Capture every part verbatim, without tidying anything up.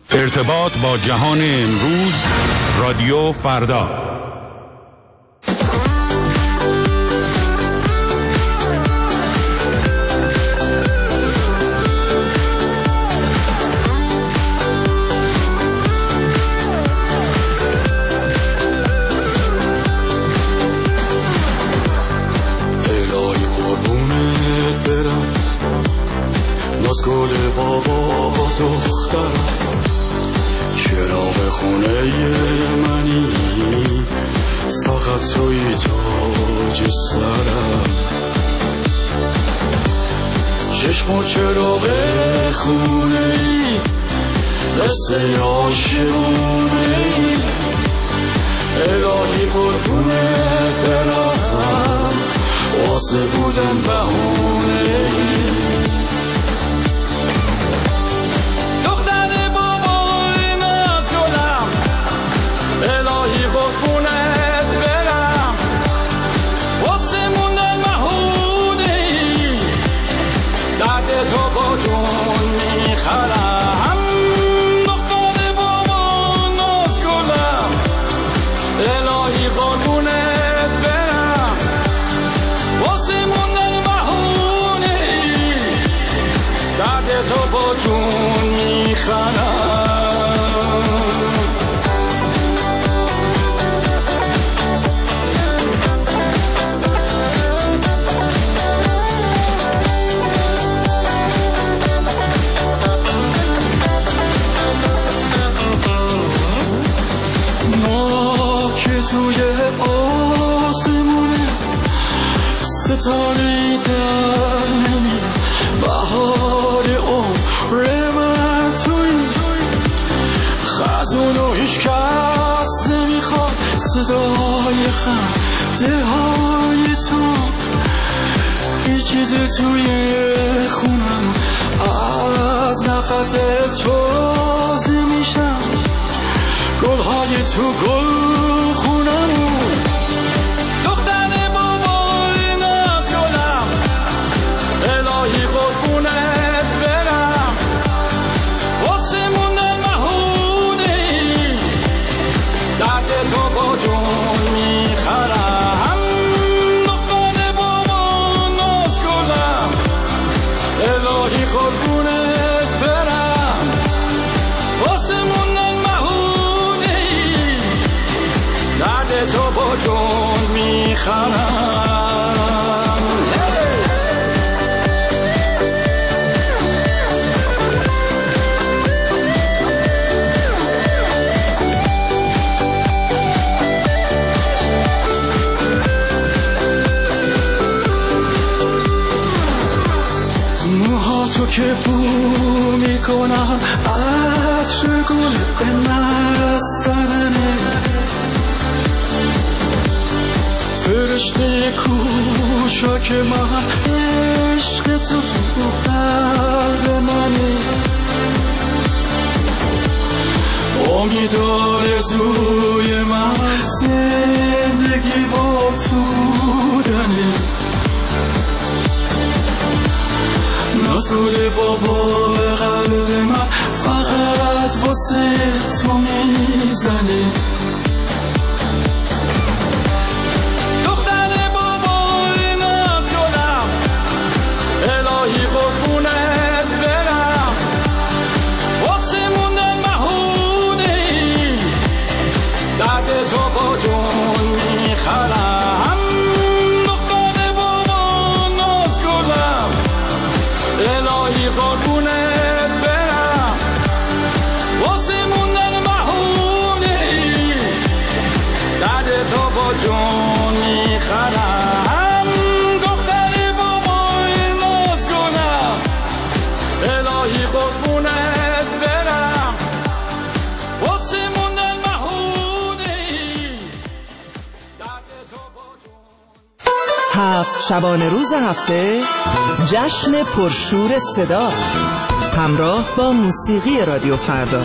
ارتباط با جهان امروز، رادیو فردا. الهی قربونت برم، ناز گل بابا دخترم، چراغ خونه منی، فقط توی تاج سرم، چشم و چراغ خونه ای، قصه عاشقونه ای، الهی قربونت برم، واسه بودن بهونه ای. ستاره در نمی بهار عمر من توی، خزون و هیچ کس نمیخواد صدای خنده های تو، پیچیده توی خونم از نفس تو تازه میشم، گلهای تو گل خونم، جون میخرم. موهاتو که بو میکنم عطر گل به نستنه، فرشته کوچاک من عشق تو تو قلب منه، امید آرزوی من زندگی با تو بودنه، ناز گل بابا قلب من فقط واسه تو میزنه، هفت شبانه روز هفته جشن پرشور صدا همراه با موسیقی رادیو فردا.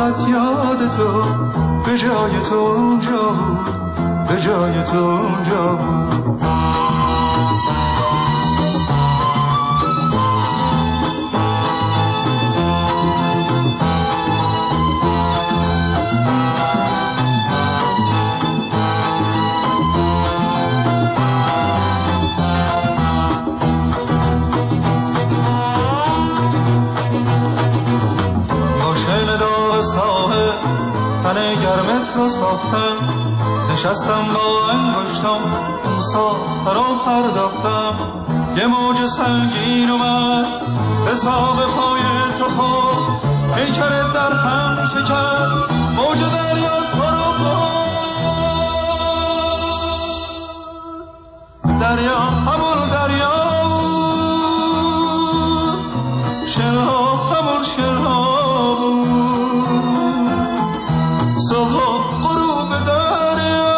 فقط یاد تو به جای تو اونجا بود، به جای تو اونجا بود. تن گرمت رو ساختم، نشستم با انگشتم اون ساخته رو پرداختم. یه موج سنگین اومد حساب پای تو خود، پیکرت در هم شکست، موج دریا تو رو خود. دریا همون دریا بود، شنها همون شنها بود. صبح غروب دریا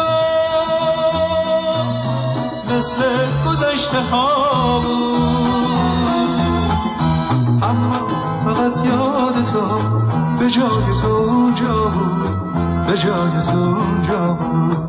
مثل گذشته ها بود، اما فقط یاد تو به جای تو اونجا بود، به جای تو اونجا بود.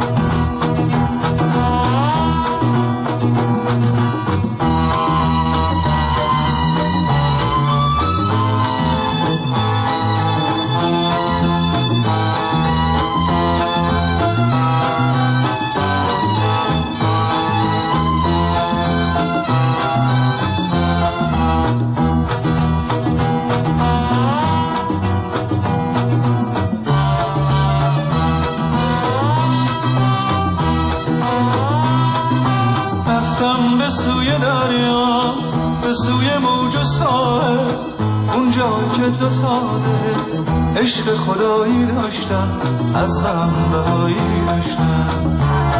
به سوی دریا، به سوی موج و ساحل، اونجا که دوتا دل عشق خدایی داشتن، از غم رهایی داشتن.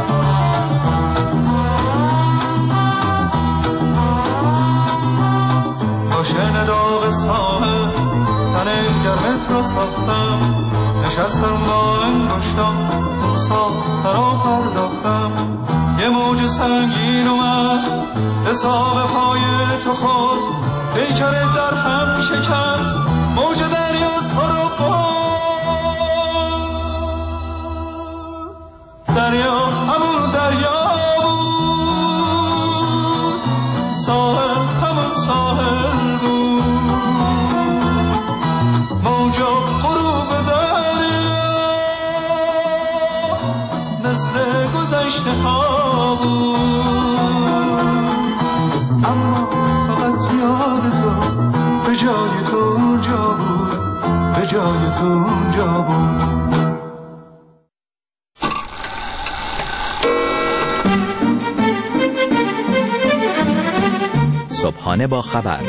با شن داغ ساحل تن گرمت رو ساختم، نشستم با انگشتم اون ساخته رو پرداختم. یه موج سنگین اومد حساب پای تو خود، پیکرت در هم شکست، موج دریا تو رو برد. دریا همون دریا بود، ساحل همون ساحل بود. موج غروب دریا مثل گذشته ها بود، اما فقط یاد تو به جای تو اونجا بود، به جای تو اونجا بود. صبحانه با خبر،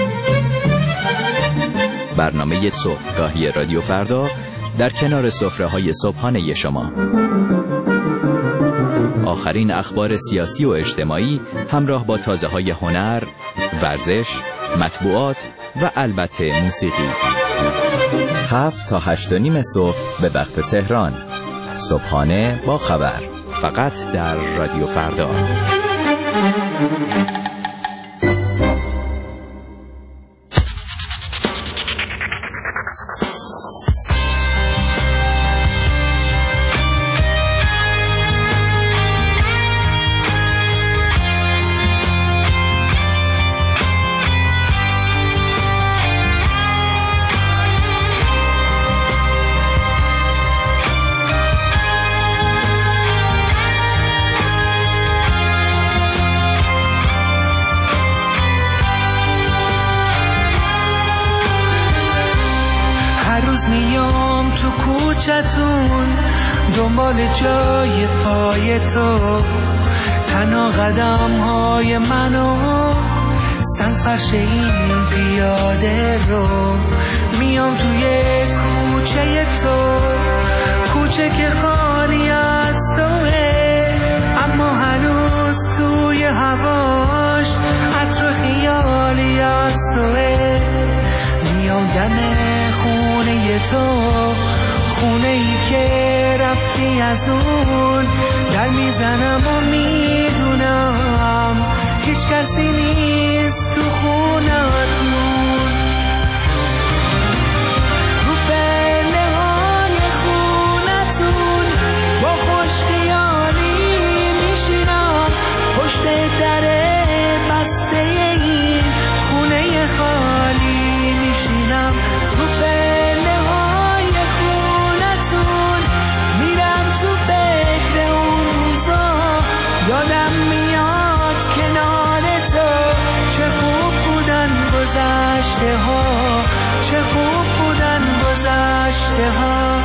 برنامه صبحگاهی رادیو فردا در کنار سفره‌های صبحانه شما. آخرین اخبار سیاسی و اجتماعی همراه با تازه‌های هنر، ورزش، مطبوعات و البته موسیقی. هفت تا هشت و نیم صبح به وقت تهران. صبحانه با خبر، فقط در رادیو فردا. میام تو کوچتون دنبال جای پای تو، تنها قدم های منو سنفرش این پیاده رو. میام توی کوچه تو، کوچه که خالی از توه، اما هنوز توی هواش عطر خیالی از توه. میام دم خونه تو، خونه ای که رفتی از اون، در میزنم و میدونم هیچ کسی نیست تو خونتون. رو پله ها گذشته ها.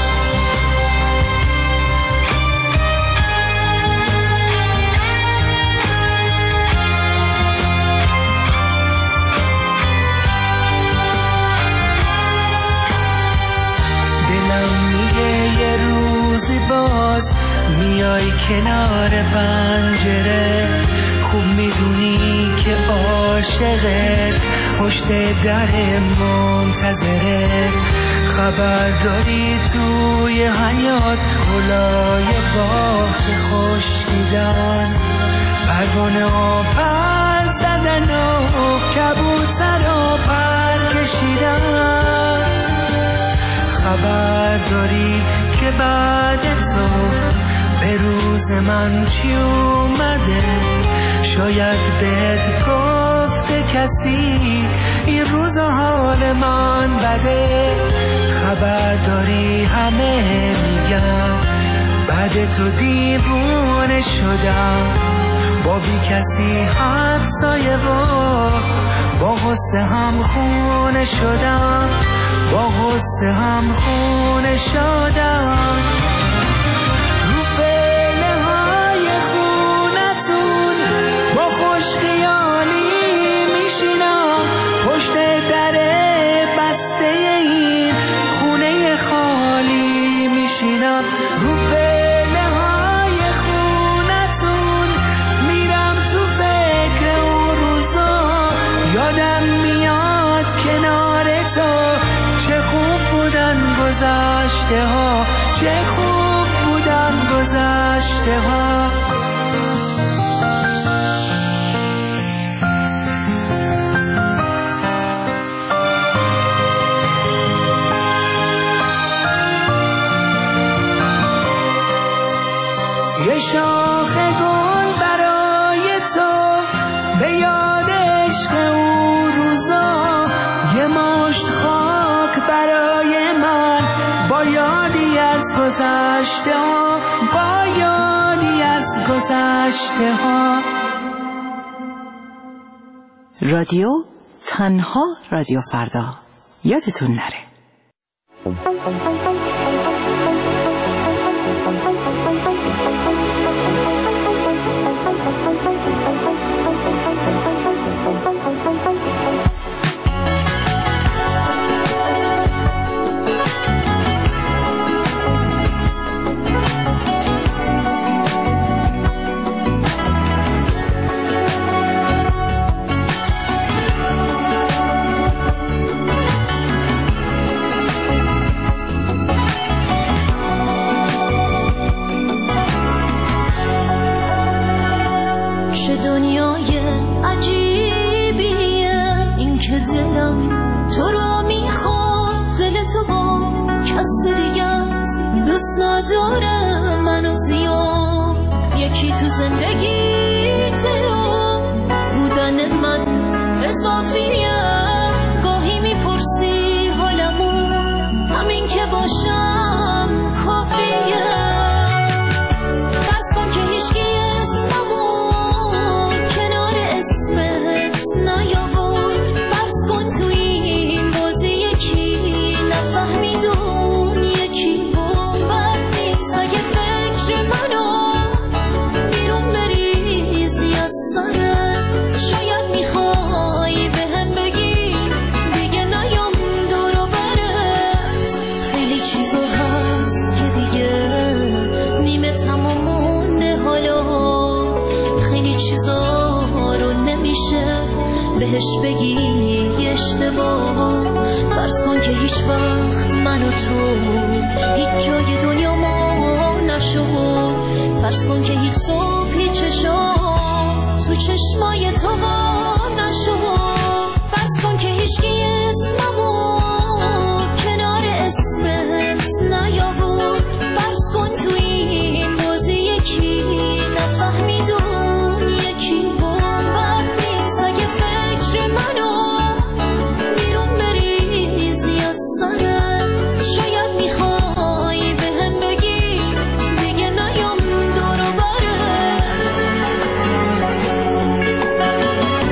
یه روزی باز میای کنار پنجره، خوب میدونی که عاشقت پشت در منتظره. خبر داری توی حیات گلای باغچه خشکیدن، پروانه ها پر زدن و کبوتر ها پر کشیدن. خبر داری که بعد تو به روز من چی اومده، شاید بهت گفته کسی این روز حال من بده. خبر داری همه میگن بعد تو دیوونه شدم، با بی کسی همسایه و با غصه هم خونه شدم، با غصه هم خونه شدم. رو پله های خونتون با خوش خیالی میشینم، پشت در بسته این خونه خالی میشینم. رو پله های خونتون میرم تو فکر اون روزا، یادم میاد کنار تو چه خوب بودن گذشته ها، چه خوب بودن گذشته ها. یه شاخ گل برای تو به یاد عشق اون روزا، یه مشت خاک برای من با یادی از گذشته ها، با یادی از گذشته ها. رادیو تنها رادیو فردا، یادتون نره. یکی تو زندگی تو بودن من اضافیه، گاهی میپرسی حالمو، همین که باشم کافیه. فرض کن که هیچکی اسممو کنار اسمت نیاورد، فرض کن تو این بازی یکی نفهمیدون یکی بومد نیست. اگه فکر منو شاید میخوای به هم بگی دیگه نیام دور و برت، خیلی چیزا هست که دیگه نیمه تمام مونده، حالا خیلی چیزا رو نمیشه بهش بگی اشتباه. فرض کن که هیچ وقت من و تو هیچ جای دنیا ما نشد، فرض کن که هیچ صبحی چشام تو چشمای تو با نشد، فرض کن که هیچکی اسممو کنار اسمت نیاورد، فرض کن تو این بازی یکی نفهمیدون یکی بومد نیست. اگه فکر منو بیرون بریزی از سرت، شاید میخوای به هم بگی دیگه نیام دور و برت.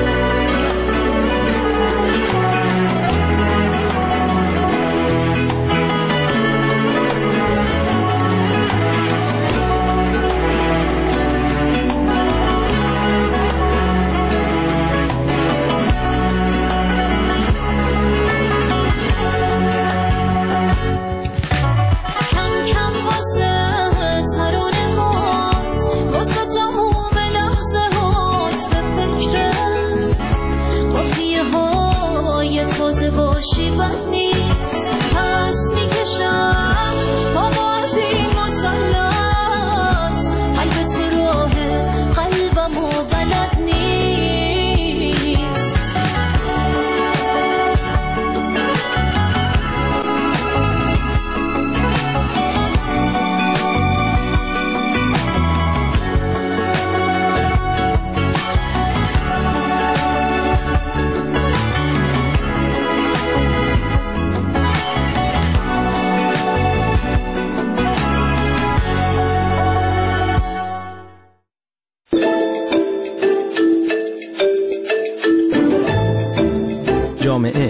جامعه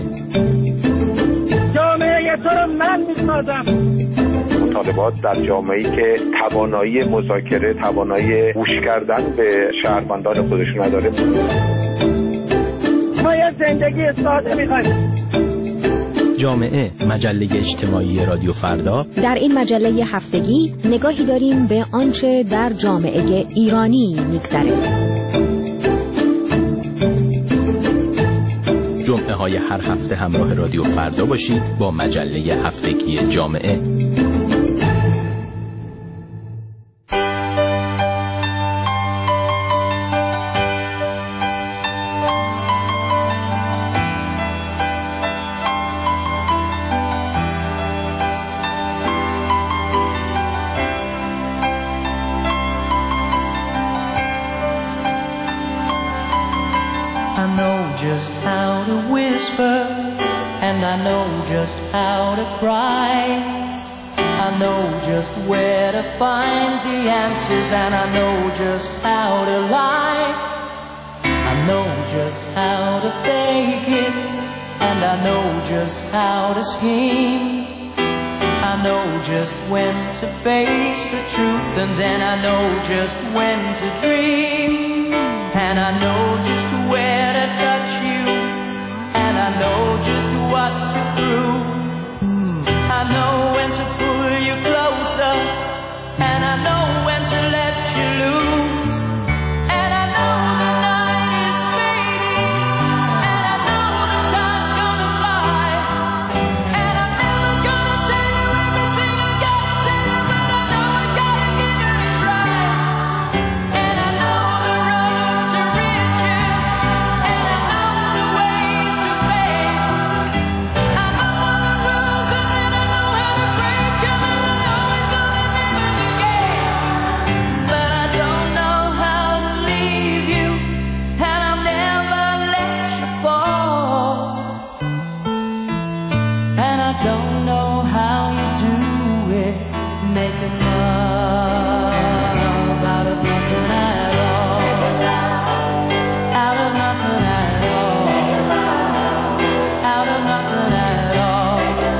جامعه تو رو من میسازم. مطالبات در جامعه‌ای که توانایی مذاکره، توانایی گوش کردن به شهروندان خودشون نداره. ما یه زندگی ساده می‌خوایم. جامعه، مجله اجتماعی رادیو فردا. در این مجله هفتگی نگاهی داریم به آنچه در جامعه ایرانی می‌گذره. جمعه های هر هفته همراه رادیو فردا باشید با مجله هفتگی جامعه. Just how to whisper, and I know just how to cry. I know just where to find the answers, and I know just how to lie. I know just how to fake it, and I know just how to scheme. I know just when to face the truth, and then I know just when to dream. And I know just where to touch you, and I know just what to prove. I know when to pull you closer, and I know when to let you loose. And I know the night is fading, and I know the time's gonna fly. And I'm never gonna tell you everything I gotta tell you, but I know I gotta give it a try. And I know the road to riches, and I know the ways to pay. I know all the rules, and then I know how to break them, and I know it's only name of the game. But I don't know how to leave you, and I'll never let you fall. And I don't know how you do it, making love out of nothing at all. Out of nothing at all. Out of nothing at all.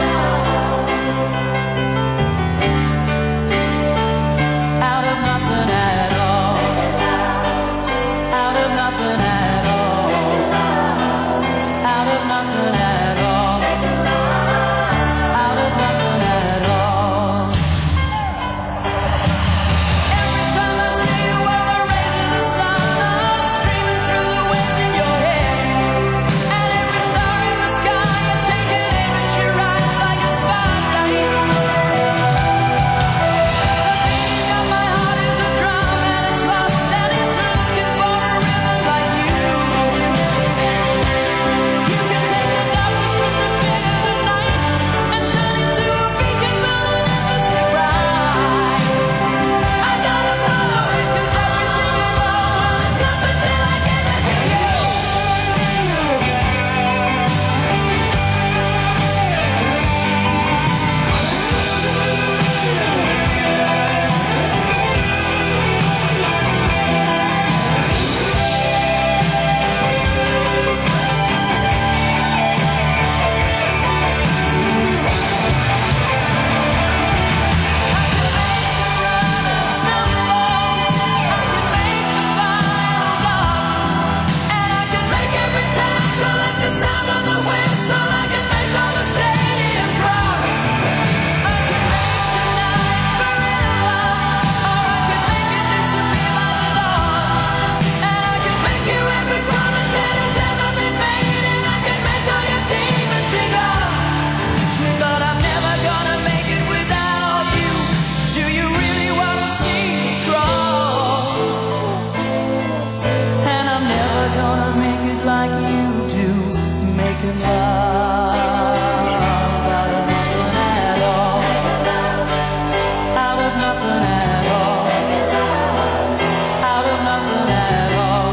Out of nothing at all. Out of nothing at all. Out of nothing at all. Out of nothing at all. Every time I see you where the rays of the sun are streaming through the waves in your head, and every star in the sky is taking aim at your eyes like a spotlight. The beating of my heart is a drum, and it's lost, and it's looking for a rhythm like you. You can take the darkness from the pit of the night and turn it to a beacon built on endlessly bright. I gotta follow it, 'cause everything I know will stop until I give it to you. But I'm never gonna make it without you. Do you really wanna see me crawl? And I'm never gonna make it like you do, making love out of nothing at all. Out of nothing at all. Out of nothing at all.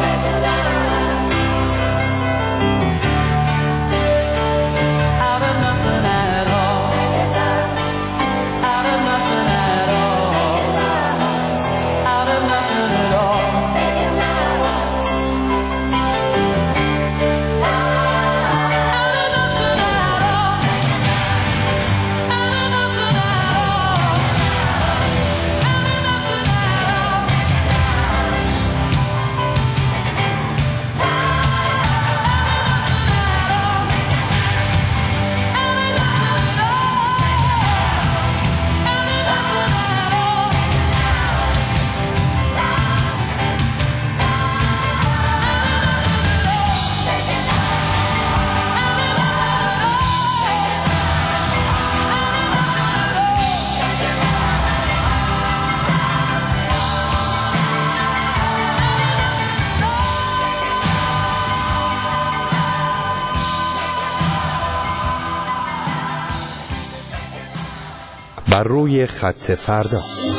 Out of nothing at all. Out of nothing at all. Out of nothing at all. Out of بر روی خط فردا.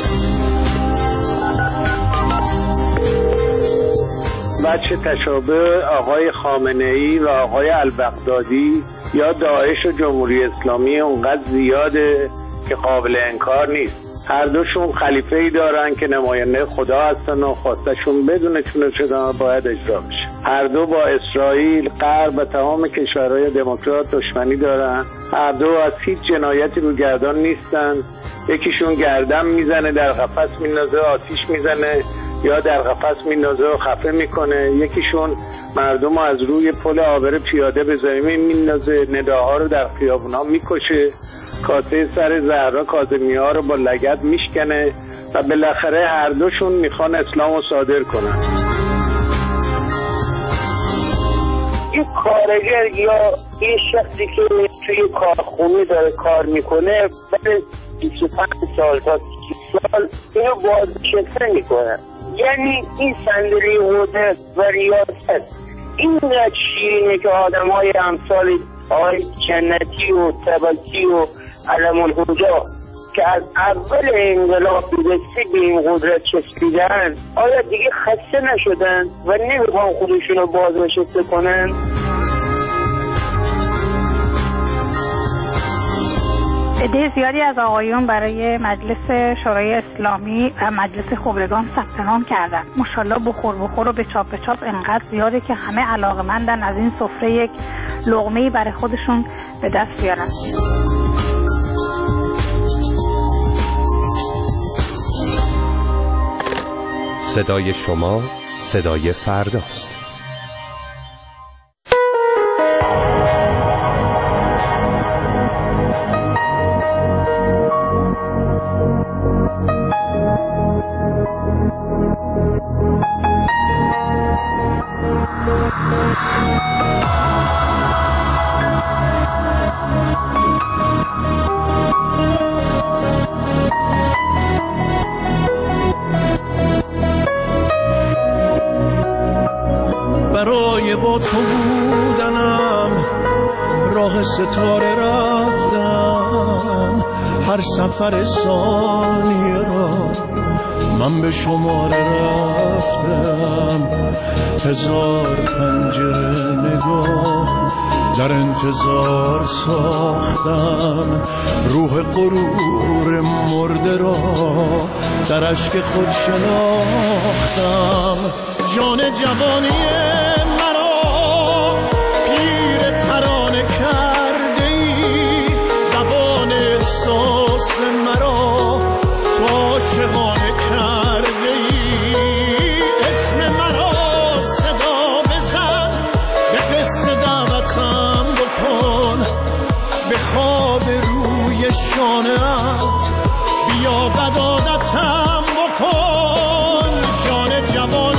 بچه تشابه آقای خامنه‌ای و آقای البغدادی یا داعش و جمهوری اسلامی اونقدر زیاده که قابل انکار نیست. هر دوشون خلیفه‌ای دارن که نماینده خدا هستن و خواستشون بدون چونه شدن باید اجرا بشه. هر دو با اسرائیل، غرب و تمام کشورهای دموکرات دشمنی دارن. هر دو از هیچ جنایتی رو گردان نیستن. یکیشون گردن میزنه، در قفس میندازه، آتیش میزنه یا در قفس میندازه و خفه میکنه. یکیشون مردم از روی پل عابر پیاده به زمین میندازه، نداها رو در خیابونا میکشه، کاسه سر زهرا کاظمی‌ها رو با لگد میشکنه و بالاخره هر دوشون میخوان اسلام رو صادر کنن. یک کارگر یا یه شخصی که توی کارخونه داره کار میکنه بعد بیست و پنج سال تا سی سال اینو بازنشسته میکنن. یعنی این صندلی قدرت و ریاست اینقدر شیرینه که آدم های امثال آقای جنتی و تبتی و علم الهجا که از اول انقلاب دستی به این قدرت چسبیدن آیا دیگه خسته نشدن و نمیخوان خودشون رو بازنشسته کنن؟ عده زیادی از آقایون برای مجلس شورای اسلامی و مجلس خبرگان ثبت نام کردن. ماشاءالله بخور بخور و به چاپ به چاپ انقدر زیاده که همه علاقه‌مندن از این سفره یک لقمه‌ای برای خودشون به دست بیارن. صدای شما صدای فرداست. برای با تو بودنم راه ستاره رفتم، هر سفر ثانیه را من به شماره رفتم. هزار پنجره نگاه در انتظار ساختم، روح غرور مرده را در اشک خود شناختم. جان جوانی مرا پیر ترانه کرده ای، زبان احساس مرا تو عاشقانه کرده ای. اسم مرا صدا بزن، به قصه دعوتم بکن، به خواب روی شانه‌ات بیا بدادتم بکن. جان جوانی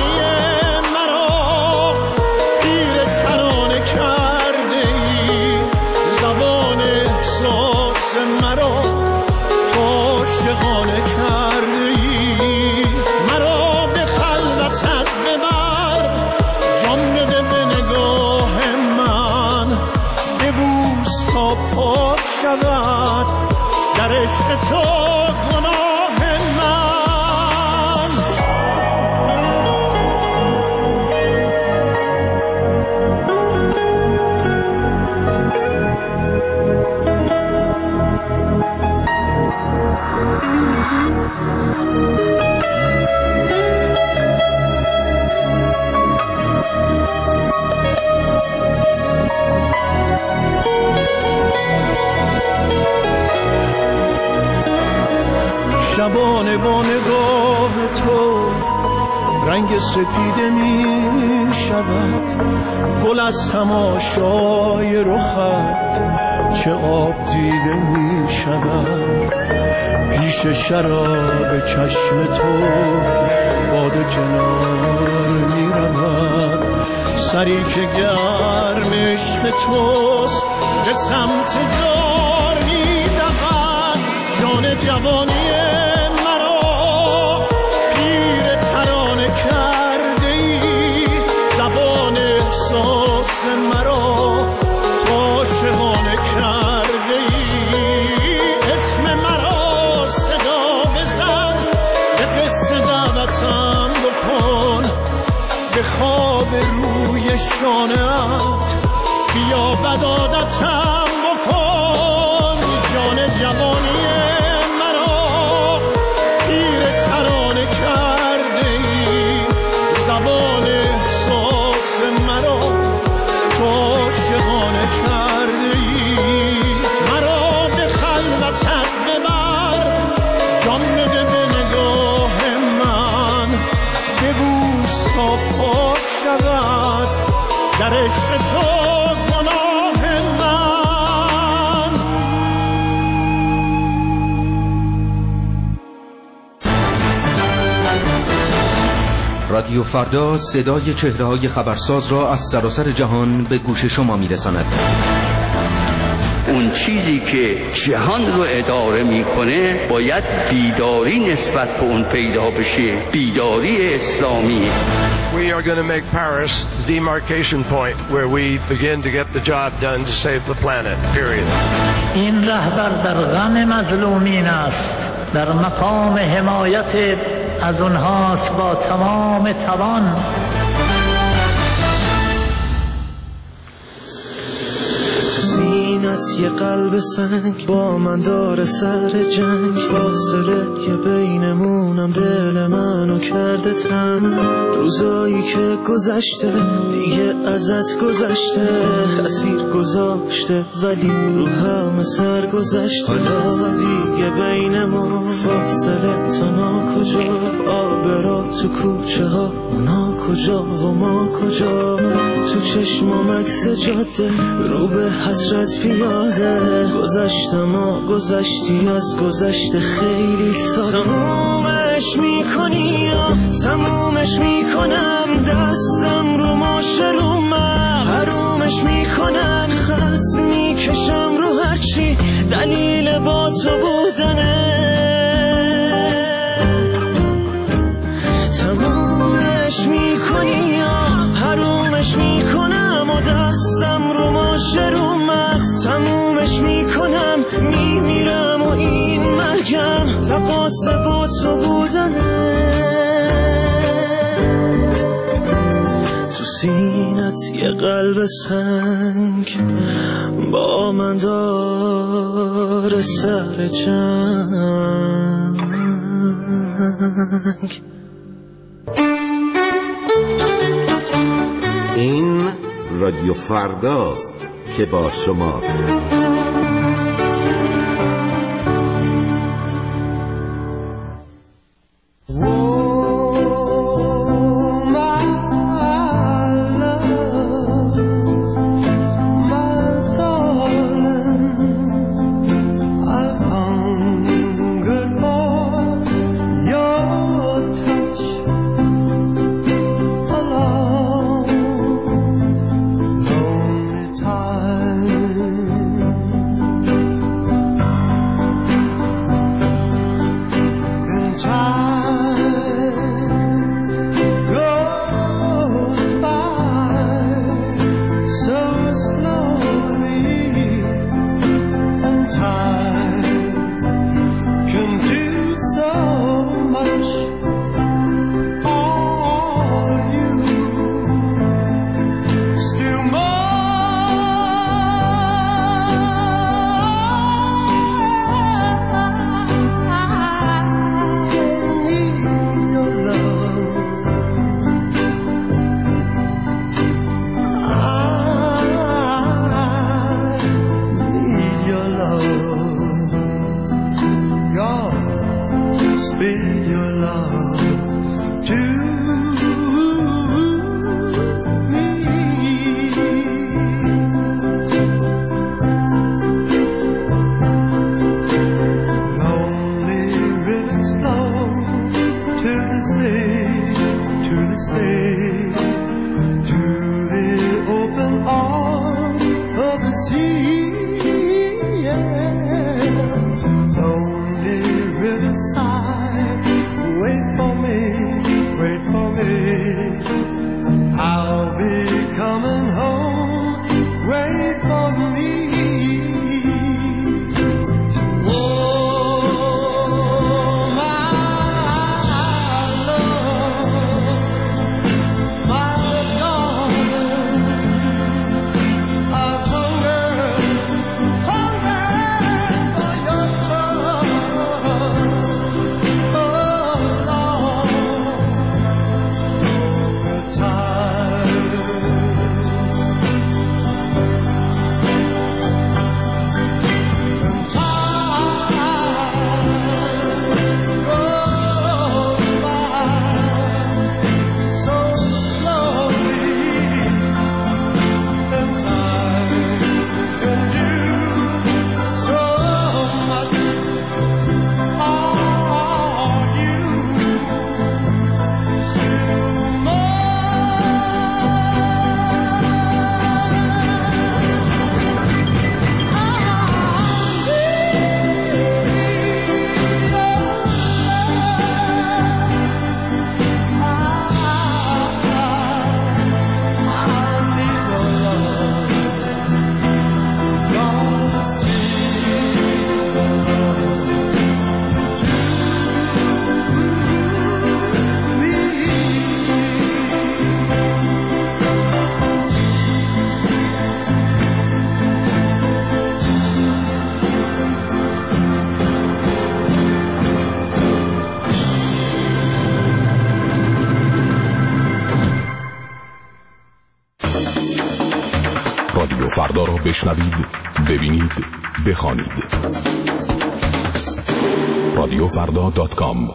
در عشق تو گناه من. شبانه با نگاه تو رنگ سپیده می شود، گل از تماشای رخت چه آب دیده می شود. پیش شراب چشم تو باده کنار می رود، سری که گرم عشق توست به سمت دار می دود. جان جوانی کرده ای، زبان احساس مرا تو عاشقانه کرده ای. اسم مرا بالای شانه‌ات بیا بدادتم بکن جان جوانی مرا پیر ترانه کرده ای زبان احساس مرا تو عاشقانه کرده ای مرا به خلوتت ببر جان بده به نگاه من ببوس تا پاک شود در عشق تو گناه من. رادیو فردا صدای چهره‌های خبرساز را از سراسر جهان به گوش شما می‌رساند. اون چیزی که جهان رو اداره میکنه باید بیداری نسبت به اون پیدا بشه، بیداری اسلامی. We are going to make Paris the demarcation point where we begin to get the job done to save the planet. Period. این رهبر در غم مظلومین است، در مقام حمایت از اونهاست با تمام توان. یه قلب سنگ با من داره سر جنگ فاصله یه بینمونم دل منو کرده تنگ روزایی که گذشته دیگه ازت گذشته تأثیر گذاشته ولی رو همه سر گذشته حالا دیگه بینمون فاصله تا نا کجا آب را تو کوچه ها اونا کجا و ما کجا تو چشمام عکس جاده رو به حسرت پیاده گذشتم و گذشتی از گذشته خیلی ساده تمومش میکنی یا تمومش میکنم دستم رو ماشه رو من حرومش میکنم خط میکشم رو هرچی دلیل با تو بودنه تمومش میکنی یا حرومش میکنم و دستم رو ماشه رو مغز تمومش میکنم میمیرم و این مرگم تقاس با تو بودنه تو سینت یه قلب سنگ با من داره سر جنگ این رادیو فرداست که با شماست. رادیو فردا را بشنوید، ببینید، بخوانید. رادیو فردا دات کام.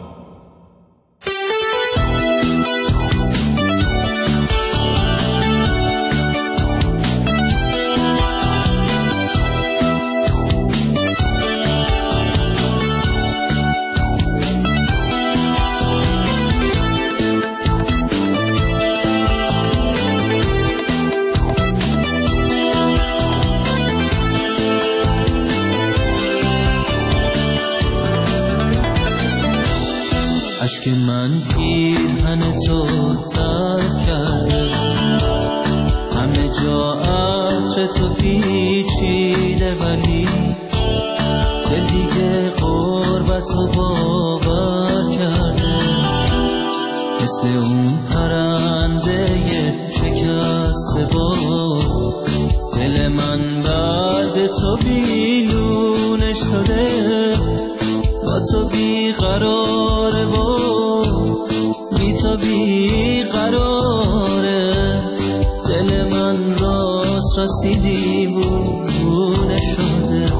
اشک من پیرهن تو ترک کرده، همه جا عطر تو پیچیده، ولی دل دیگه غربت رو باور کرده. مثل اون پرنده شکسته بال، دل من بعد تو بیلونه شده. با تو بی قراره و بی تو بی قراره، دل من راست راستی دیوونه شده.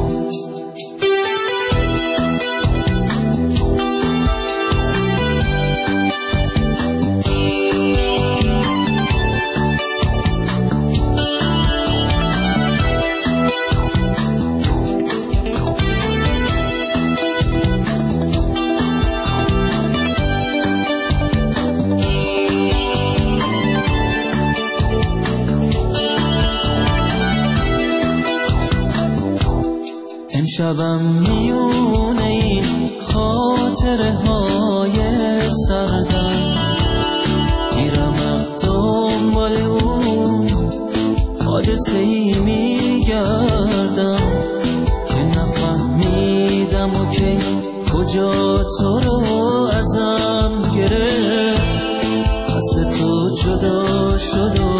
شبم میونه این خاطره های سردم، میرم از دنبال اون حادثه ای میگردم که نفهمیدم و که کجا تو رو ازم گرفت. دست تو جدا شد و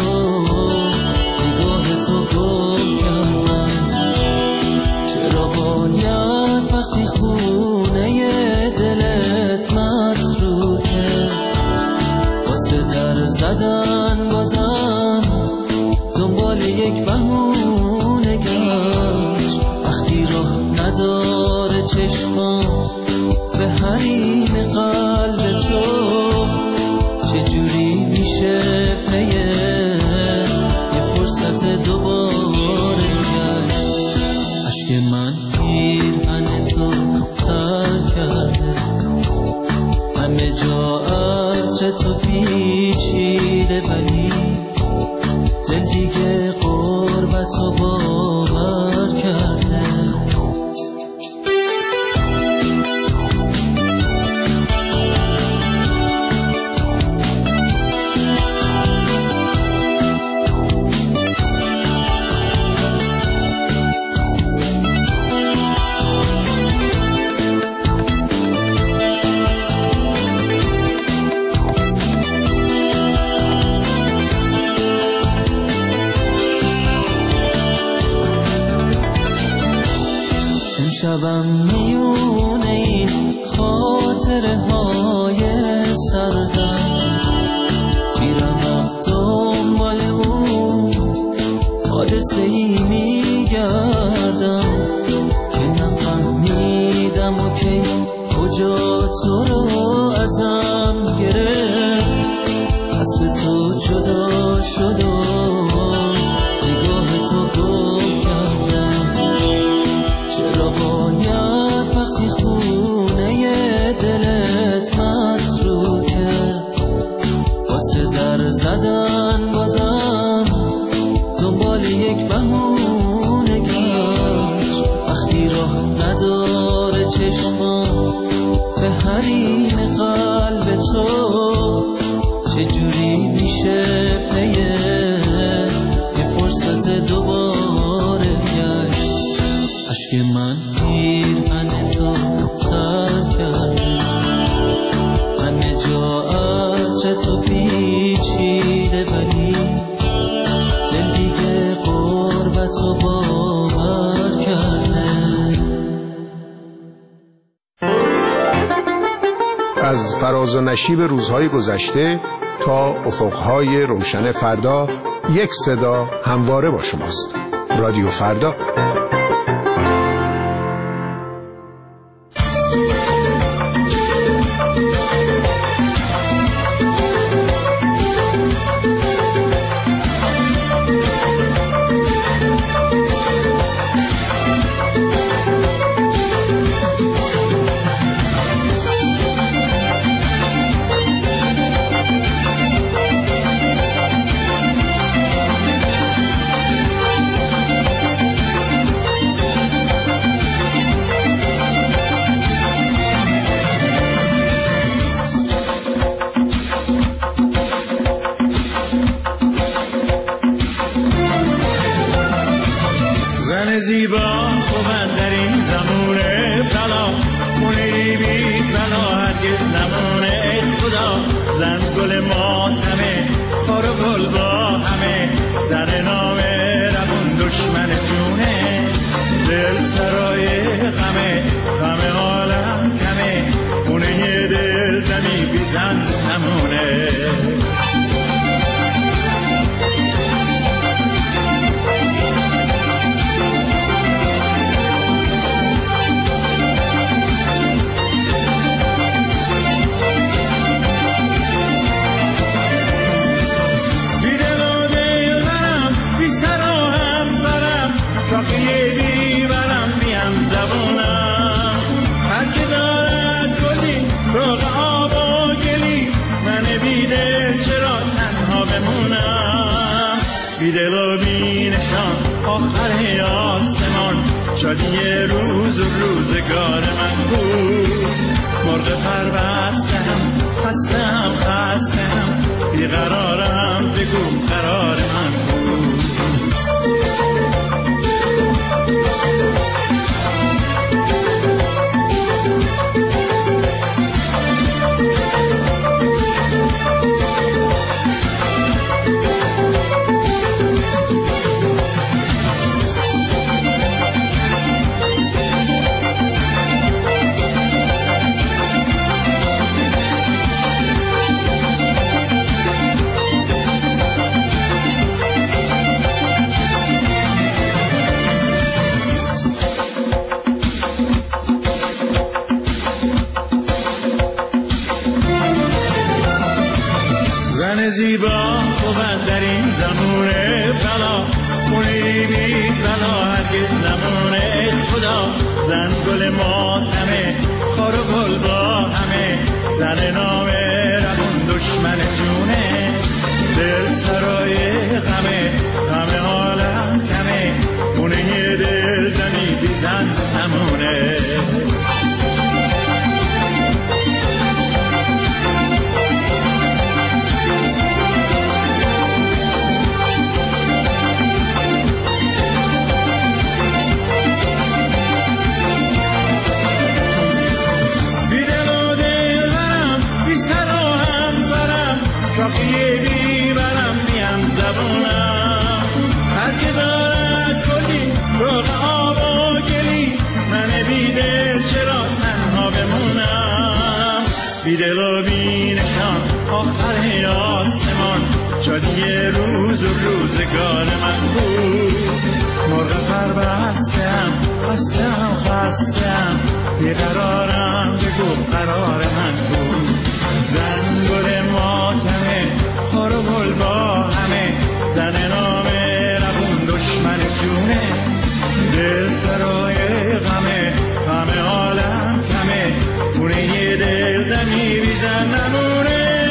نگاه تو گم کردم. چرا باید وقتی خونه دلت متروکه، واسه در زدن بازم دنبال یک بهونه گشت؟ وقتی راه نداره چشمام به حریم قلب تو، چجوری میشه پیه یه فرصت دوباره گشت؟ اشک من پیرهن تو ترک کرده، همه جا عطر تو پیچیده، ولی دل دیگه غربت رو باور کرده. شبم میونه این خاطره های سردم، میرم از دنبال اون حادثه ای میگردم که نفهمیدم و که کجا تو رو ازم گرفت. دست تو جدا شد و نگاه تو گم کردم. چرا باید وقتی خونه دلت متروکه، واسه در زدن بازم دنبال یک بهونه گشت؟ وقتی راه نداره چشمام به حریم قلب تو، چجوری میشه پیه یه فرصت دوباره گشت؟ اشک من پیرهن تو ترک کرده، همه جا عطر تو پیچیده، ولی دل دیگه غربت رو باور کرده. از فراز و نشیب روزهای گذشته تا افقهای روشن فردا یک صدا همواره با شماست. رادیو فردا. زیبا خوبن در این زمونه بلا خونه بی بلا هرگز نمونه خدا زن گل ماتمه خار و گل با همه زن نامه روون دشمن جونه دل سرای غمه غم عالم کمه خونه دل زمی بی زن نمونه شاقیه بیبرم بیم زبونم هر که دارد گلی روغ آب و گلی من بیدل چرا تنها بمونم بیدل و بینشان آخر آسمان شادی روز و روزگار من بود مرغ پر بستم خستم خستم بیقرارم بگو قرار من بود زیبا خوبن در این زمونه بلا خونه بی بلا هرگز نمونه خدا زن گل ماتمه خار و گل با همه زن نامه روون دشمن جونه دل سرای غمه غم عالم کمه خونه دل زنی بی زن نمونه شاقیه بیبرم بیم زبونم هر که دارد گلی روغ آب و گلی من بیدل چرا تنها بمونم بیدل و بینشان آخر آسمان شادی روز و روزگار من بود مرغ پر بستم خستم خستم بیقرارم بگو قرار من بود زن گل ماتمه خار و گل با همه زن نامه روون دشمن جونه دل سرای غمه غم عالم کمه خونه دل دمی بی زن نمونه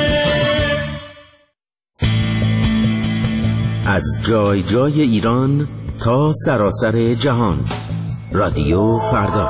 از جای جای ایران تا سراسر جهان رادیو فردا.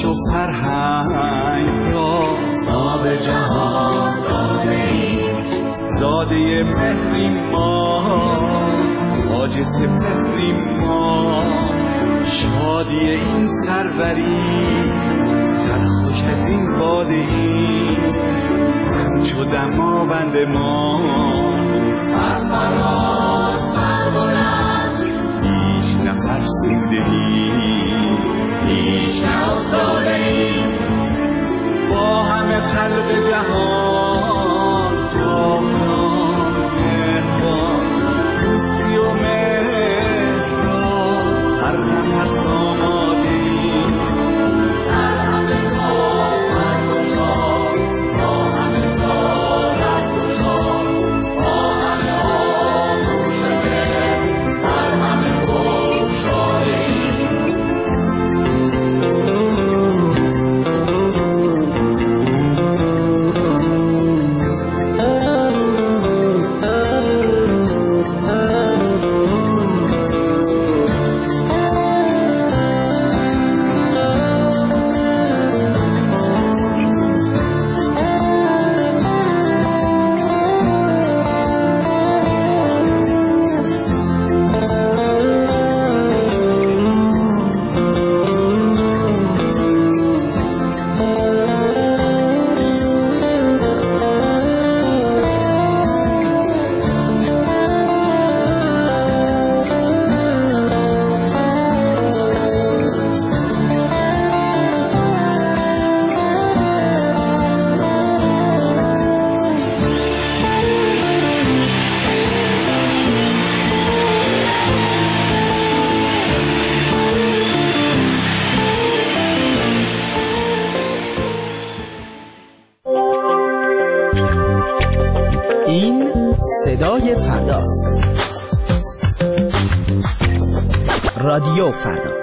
و فرهنگ را ما به جهان داده ایم. زاده مهریم ما، تاج سپهریم ما، شادی این سروری در خوش از این باده ایم. همچو دماوند ما فرفراد فربلند، هیچ نفرسوده ایم، هیچ نافتاده ایم. با همه خلق جهان جاودان مهربان، دوستی و مهر را هر نفس آماده ایم. هر همه کار برگزار، با همه کار برگزار، با همه آغوش مهر هر همه بگشاده ایم. این صدای فرداست. رادیو فردا.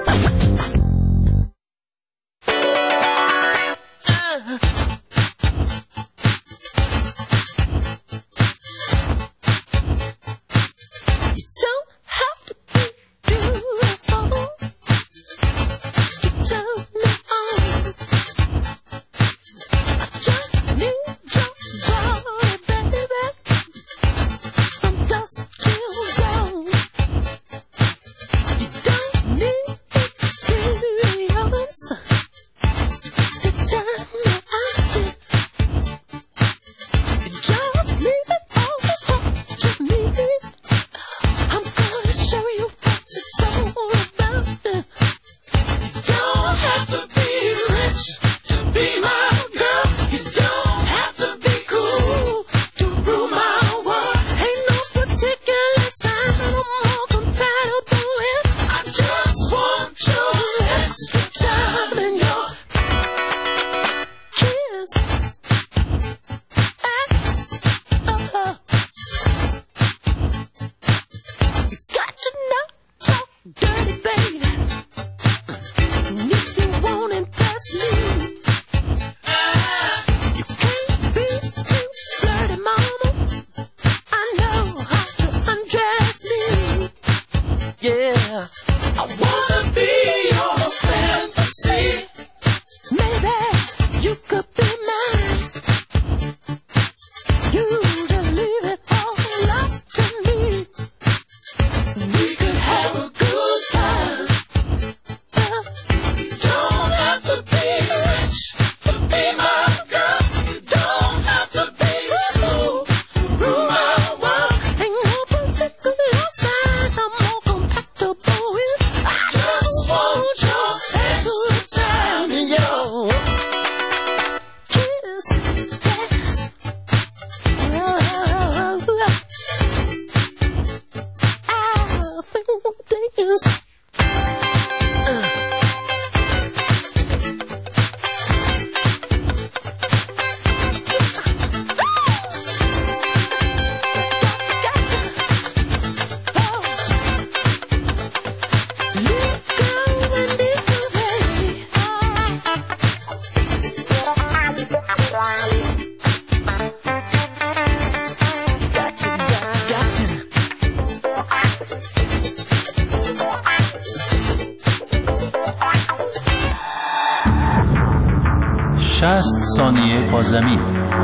شصت ثانیه با زمین.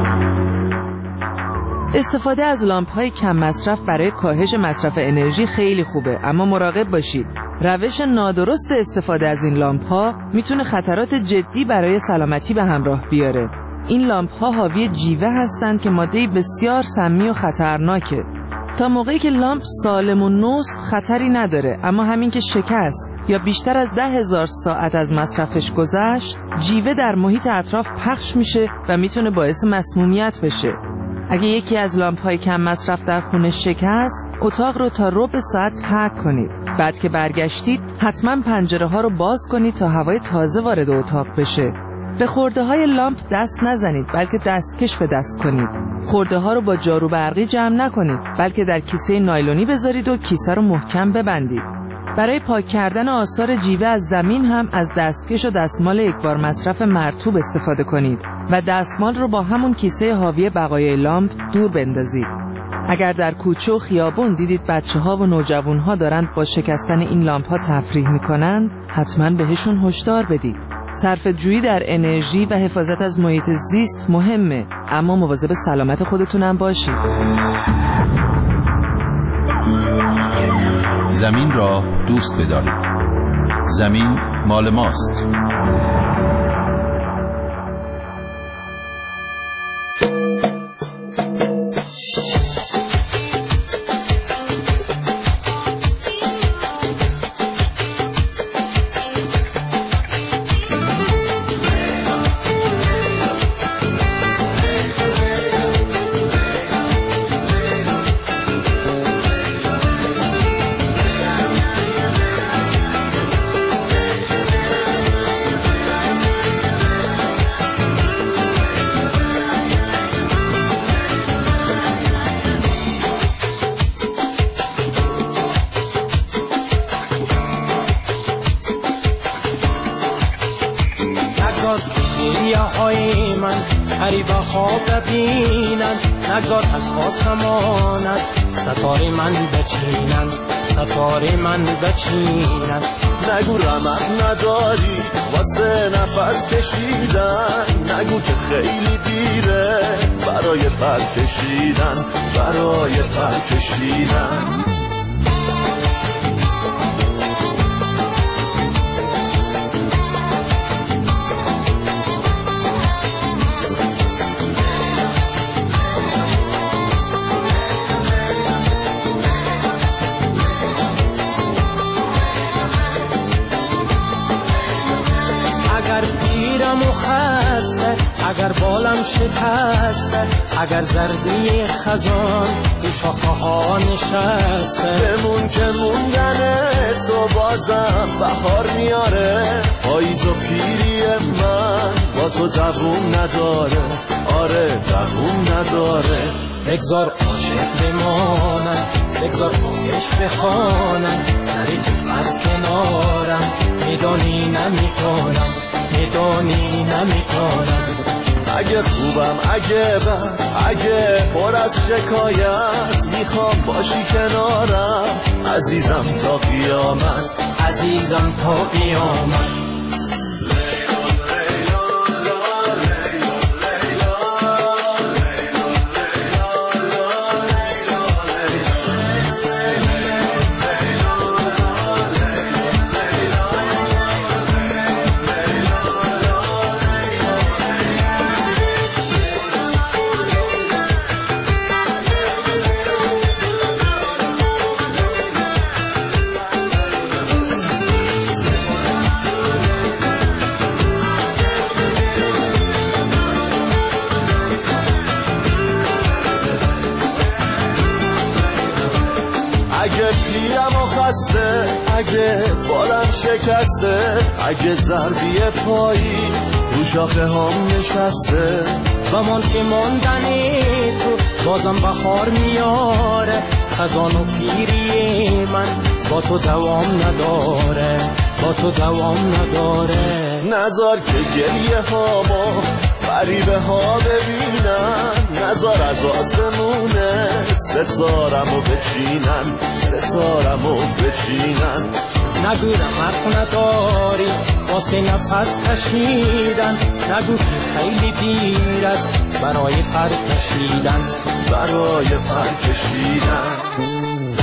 استفاده از لامپ‌های کم مصرف برای کاهش مصرف انرژی خیلی خوبه، اما مراقب باشید. روش نادرست استفاده از این لامپ‌ها میتونه خطرات جدی برای سلامتی به همراه بیاره. این لامپ‌ها حاوی جیوه هستند که ماده‌ای بسیار سمی و خطرناکه. تا موقعی که لامپ سالم و نوست خطری نداره، اما همین که شکست یا بیشتر از ده هزار ساعت از مصرفش گذشت، جیوه در محیط اطراف پخش میشه و میتونه باعث مسمومیت بشه. اگه یکی از لامپ‌های کم مصرف در خونه شکست، اتاق رو تا ربع ساعت ترک کنید. بعد که برگشتید حتما پنجره‌ها رو باز کنید تا هوای تازه وارد اتاق بشه. به خرده‌های لامپ دست نزنید، بلکه دستکش به دست کنید. خرده‌ها رو با جارو برقی جمع نکنید، بلکه در کیسه نایلونی بذارید و کیسه رو محکم ببندید. برای پاک کردن آثار جیوه از زمین هم از دستکش و دستمال یکبار مصرف مرطوب استفاده کنید و دستمال رو با همون کیسه حاوی بقایای لامپ دور بندازید. اگر در کوچه و خیابون دیدید بچه‌ها و نوجوان‌ها دارند با شکستن این لامپ‌ها تفریح می‌کنند، حتما بهشون هشدار بدید. صرفه‌جویی در انرژی و حفاظت از محیط زیست مهمه، اما مواظب سلامت خودتونم باشید. زمین را دوست بدارید. زمین مال ماست. های من غریبه ها ببینند، نگذار از آسمانت ستاره من بچینند، ستاره من بچینند. نگو رمق نداری واسه نفس کشیدن، نگو که خیلی دیره برای پر کشیدن، برای پر کشیدن. اگر پیرم و خسته، اگر بالم شکسته، اگر زردی خزان تو شاخه ها نشسته، بمون که موندن تو بازم بهار میاره. پاییز و پیری من با تو دووم نداره، آره دووم نداره. بگذار عاشق بمانم، بگذار عشق بخوانم، نری تو از کنارم، میدانی نمیکنم، میدانی نمیکنم. اگه خوبم اگه بد، اگه پر از شکایت، میخوام باشی کنارم عزیزم تا قیامت، عزیزم تا قیامت. اگه پیرم و خسته، اگه بالم شکسته، اگه زردی پایی رو شاخه هم نشسته، و من که ماندنی تو بازم بخار میاره. خزان و پیری من با تو دوام نداره، با تو دوام نداره. نذار که گریه ها ما غریبه ها ببینن، نذار از آسمونه ستارمو بچینن، ستارمو بچینن. نگو رمق نداری واسه نفس کشیدن، نگو که خیلی دیر است برای پر کشیدن، برای پر کشیدن.